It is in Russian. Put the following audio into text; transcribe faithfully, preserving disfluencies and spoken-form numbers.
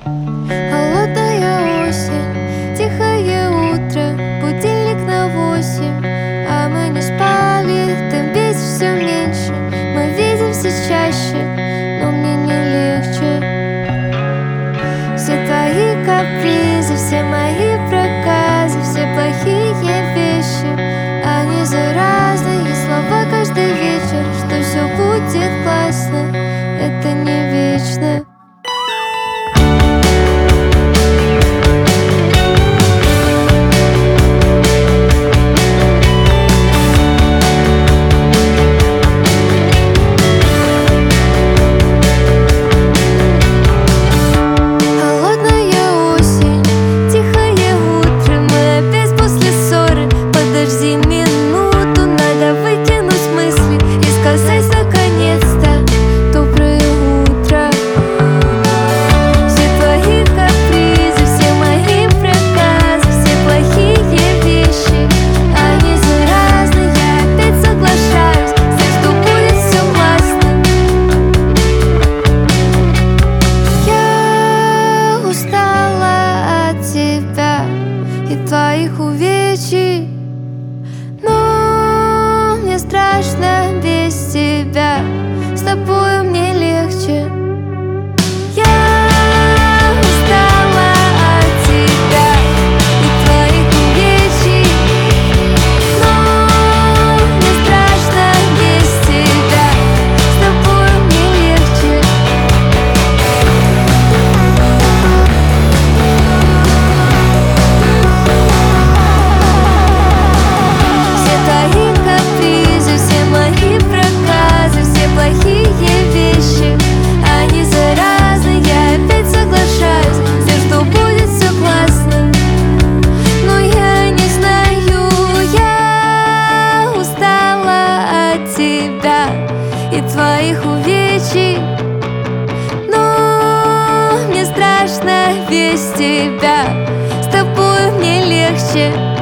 Холодная осень, тихое утро, будильник на восемь, а мы не спали, ты бесишь все меньше. Мы видимся чаще, но мне не легче. Все твои капризы, все мои проказы, все плохие вещи, они заразные слова каждый вечер, что все будет классно, это не вечно. И твоих увечий, но мне страшно без тебя. С тобой мне легче. Я устала от тебя и твоих увечий, но мне страшно без тебя. С тобой мне легче. И твоих увечий, но мне страшно без тебя. С тобой мне легче.